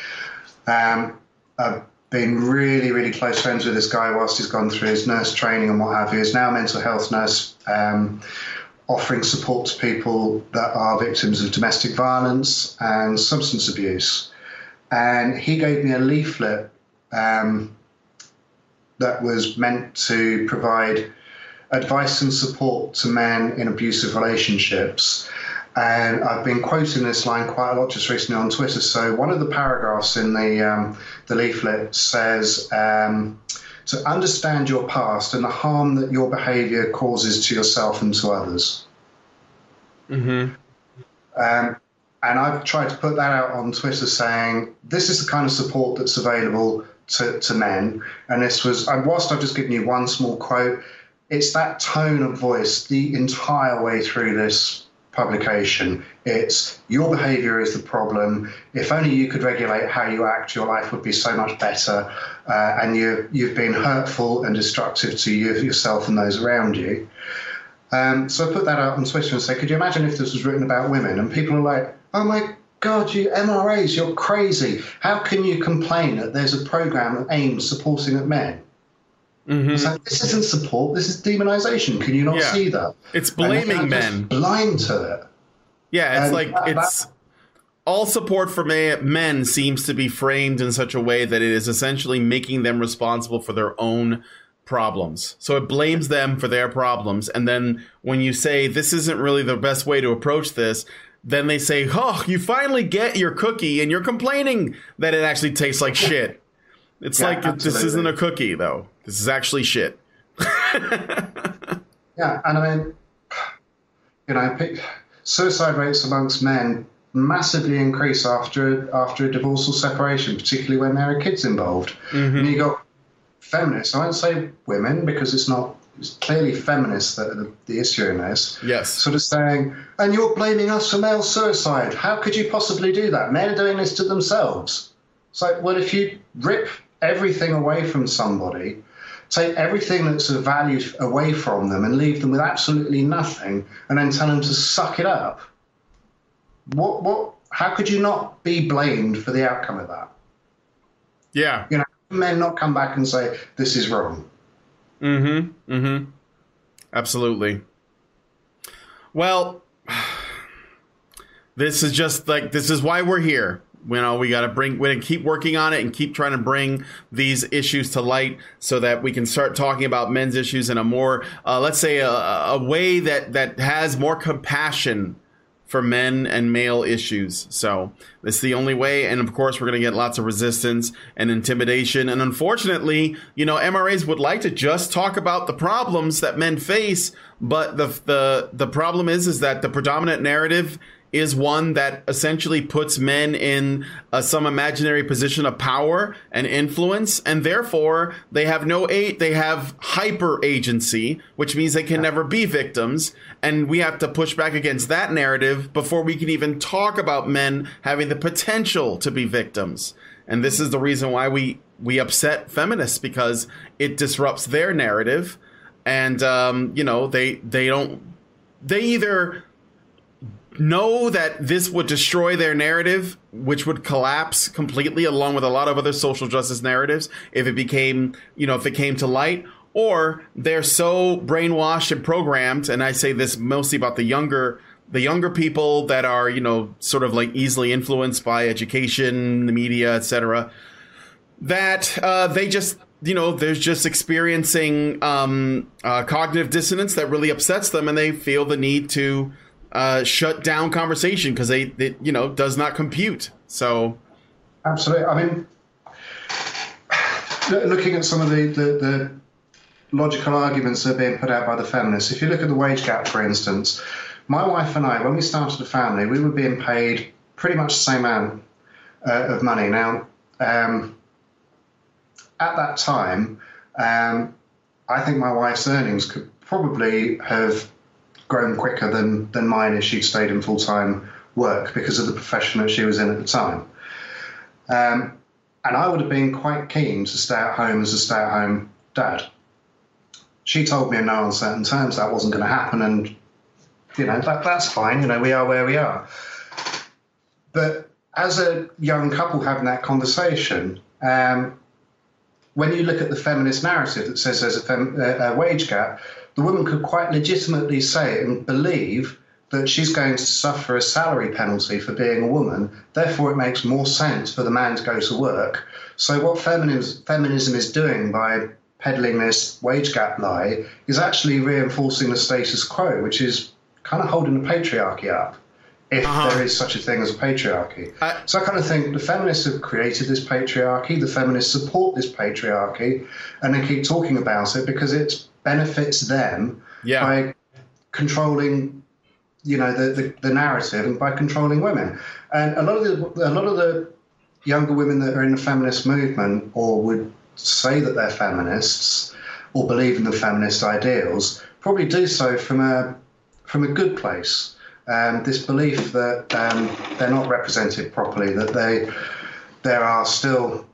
Um, I've been really, really close friends with this guy whilst he's gone through his nurse training and what have you. He's now a mental health nurse, um, offering support to people that are victims of domestic violence and substance abuse. And he gave me a leaflet um, that was meant to provide advice and support to men in abusive relationships. And I've been quoting this line quite a lot just recently on Twitter. So one of the paragraphs in the um, the leaflet says, um, to understand your past and the harm that your behaviour causes to yourself and to others. Mm-hmm. Um, and I've tried to put that out on Twitter saying, this is the kind of support that's available to, to men. And this was, and whilst I've just given you one small quote, it's that tone of voice the entire way through this publication. It's your behaviour is the problem. If only you could regulate how you act, your life would be so much better. Uh, and you, you've been hurtful and destructive to you, yourself and those around you. Um, so I put that out on Twitter and said, could you imagine if this was written about women? And people are like, oh my God, you M R As, you're crazy. How can you complain that there's a programme aimed supporting at men? Mm-hmm. It's like, this isn't support, this is demonisation. Can you not Yeah. see that? It's blaming and men. Blind to it. Yeah, it's And like that- it's that- all support for ma- men seems to be framed in such a way that it is essentially making them responsible for their own problems. So it blames them for their problems. And then when you say this isn't really the best way to approach this, then they say, oh, you finally get your cookie and you're complaining that it actually tastes like shit. It's Yeah, like, this absolutely. isn't a cookie, though. This is actually shit. Yeah, and I mean, you know, pe- suicide rates amongst men massively increase after after a divorce or separation, particularly when there are kids involved. Mm-hmm. And you got feminists, I won't say women because it's not it's clearly feminists that are the, the issue in this. Yes. Sort of saying, and you're blaming us for male suicide. How could you possibly do that? Men are doing this to themselves. It's like, well, if you rip everything away from somebody, take everything that's of value away from them and leave them with absolutely nothing, and then tell them to suck it up, what, what, how could you not be blamed for the outcome of that? Yeah. You know, men not come back and say, this is wrong. Mm-hmm. Mm-hmm. Absolutely. Well, this is just like, this is why we're here. You know, we got to bring, we got to keep working on it and keep trying to bring these issues to light so that we can start talking about men's issues in a more, uh, let's say, a, a way that, that has more compassion for men and male issues. So it's the only way. And of course, we're going to get lots of resistance and intimidation. And unfortunately, you know, M R As would like to just talk about the problems that men face. But the the the problem is, is that the predominant narrative is one that essentially puts men in uh, some imaginary position of power and influence, and therefore they have no a- they have hyper agency, which means they can never be victims. And we have to push back against that narrative before we can even talk about men having the potential to be victims. And this is the reason why we we upset feminists, because it disrupts their narrative, and um, you know they they don't they either know that this would destroy their narrative, which would collapse completely along with a lot of other social justice narratives if it became, you know, if it came to light, or they're so brainwashed and programmed. And I say this mostly about the younger, the younger people that are, you know, sort of like easily influenced by education, the media, et cetera, that uh, they just, you know, they're just experiencing um, uh, cognitive dissonance that really upsets them, and they feel the need to Uh, shut down conversation because they, it, you know, does not compute. So, absolutely. I mean, looking at some of the, the, the logical arguments that are being put out by the feminists, if you look at the wage gap, for instance, my wife and I, when we started a family, we were being paid pretty much the same amount uh, of money. Now, um, at that time, um, I think my wife's earnings could probably have grown quicker than, than mine if she'd stayed in full-time work because of the profession that she was in at the time. Um, and I would have been quite keen to stay at home as a stay-at-home dad. She told me in no uncertain terms that wasn't going to happen, and, you know, that, that's fine. You know, we are where we are. But as a young couple having that conversation, um, when you look at the feminist narrative that says there's a, fem- a wage gap, the woman could quite legitimately say and believe that she's going to suffer a salary penalty for being a woman. Therefore, it makes more sense for the man to go to work. So what feminism, feminism is doing by peddling this wage gap lie is actually reinforcing the status quo, which is kind of holding the patriarchy up, if uh-huh. there is such a thing as a patriarchy. I, so I kind of think the feminists have created this patriarchy, the feminists support this patriarchy, and they keep talking about it because it benefits them yeah. by controlling, you know, the, the, the narrative, and by controlling women. And a lot of the a lot of the younger women that are in the feminist movement, or would say that they're feminists or believe in the feminist ideals, probably do so from a from a good place. Um, this belief that um, they're not represented properly, that they there are still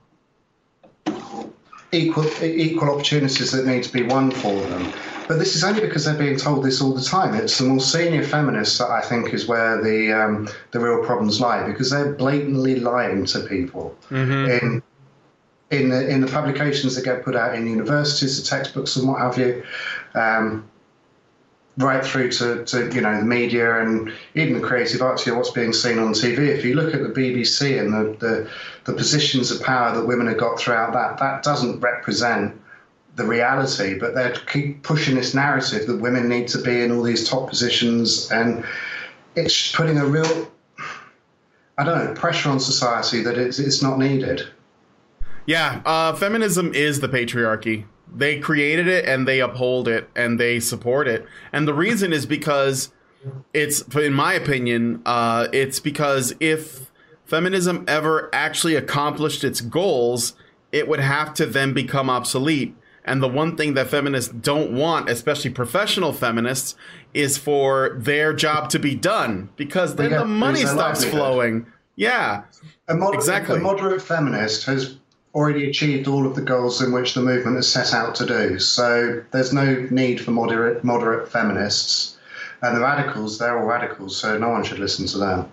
equal equal opportunities that need to be won for them. But this is only because they're being told this all the time. It's the more senior feminists that I think is where the um, the real problems lie, because they're blatantly lying to people mm-hmm. in in the in the publications that get put out in universities, the textbooks and what have you. Um, right through to, to, you know, the media and even the creative arts, you know, what's being seen on T V. If you look at the B B C and the, the, the positions of power that women have got throughout that, that doesn't represent the reality, but they keep pushing this narrative that women need to be in all these top positions, and it's putting a real, I don't know, pressure on society that it's, it's not needed. Yeah, uh, feminism is the patriarchy. They created it and they uphold it and they support it. And the reason is because it's, in my opinion, uh, it's because if feminism ever actually accomplished its goals, it would have to then become obsolete. And the one thing that feminists don't want, especially professional feminists, is for their job to be done, because then the money stops flowing. Yeah, a moder- exactly. A moderate feminist has already achieved all of the goals in which the movement has set out to do. So there's no need for moderate moderate feminists. And the radicals, they're all radicals, so no one should listen to them.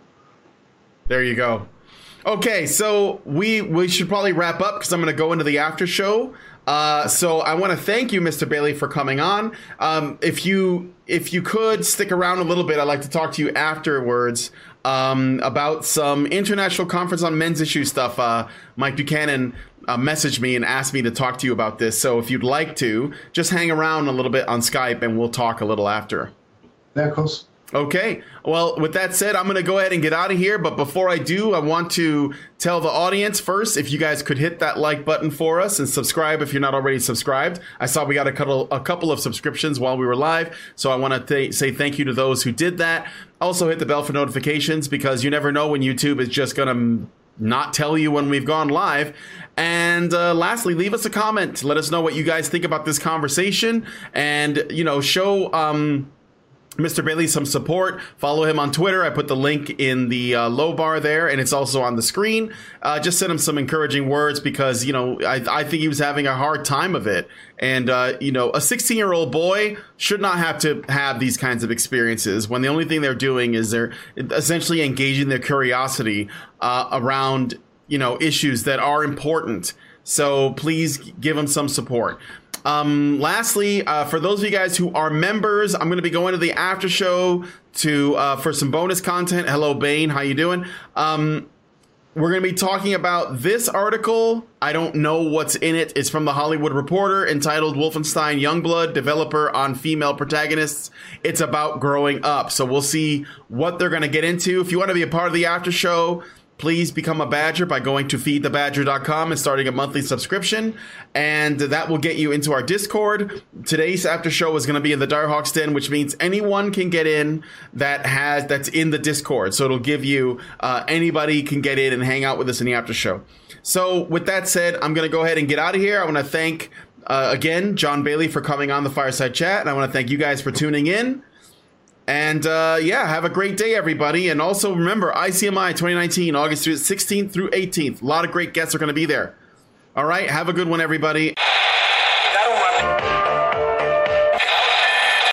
There you go. Okay, so we we should probably wrap up because I'm going to go into the after show. Uh, so I want to thank you, Mister Bailey, for coming on. Um, if you if you could stick around a little bit, I'd like to talk to you afterwards um, about some international conference on men's issue stuff. Uh, Mike Buchanan uh, messaged me and asked me to talk to you about this. So if you'd like to, just hang around a little bit on Skype and we'll talk a little after. Yeah, of course. Okay. Well, with that said, I'm going to go ahead and get out of here. But before I do, I want to tell the audience first, if you guys could hit that like button for us and subscribe if you're not already subscribed. I saw we got a couple, a couple of subscriptions while we were live. So I want to th- say thank you to those who did that. Also hit the bell for notifications, because you never know when YouTube is just going to not tell you when we've gone live. And uh, lastly, leave us a comment. Let us know what you guys think about this conversation, and, you know, show um, Mister Bailey some support. Follow him on Twitter. I put the link in the uh, low bar there, and it's also on the screen. Uh, just send him some encouraging words, because, you know, I, I think he was having a hard time of it. And, uh, you know, a sixteen-year-old boy should not have to have these kinds of experiences when the only thing they're doing is they're essentially engaging their curiosity uh, around, you know, issues that are important. So please give them some support. Um, lastly, uh, for those of you guys who are members, I'm going to be going to the after show to uh, for some bonus content. Hello, Bane. How you doing? Um, we're going to be talking about this article. I don't know what's in it. It's from the Hollywood Reporter, entitled Wolfenstein Youngblood, Developer on Female Protagonists. It's about growing up. So we'll see what they're going to get into. If you want to be a part of the after show, please become a Badger by going to feed the badger dot com and starting a monthly subscription, and that will get you into our Discord. Today's after show is going to be in the Direhawks Den, which means anyone can get in that has that's in the Discord. So it'll give you uh, anybody can get in and hang out with us in the after show. So with that said, I'm going to go ahead and get out of here. I want to thank uh, again John Bailey for coming on the Fireside Chat, and I want to thank you guys for tuning in. And, uh, yeah, have a great day, everybody. And also remember, I C M I twenty nineteen, August sixteenth through eighteenth. A lot of great guests are going to be there. All right, have a good one, everybody.